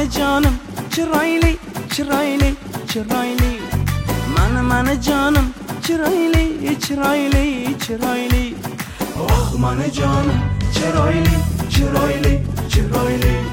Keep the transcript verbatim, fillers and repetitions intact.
mana jonim chiroyli chiroyli chiroyli mana mana jonim chiroyli chiroyli chiroyli oh mana jonim chiroyli chiroyli chiroyli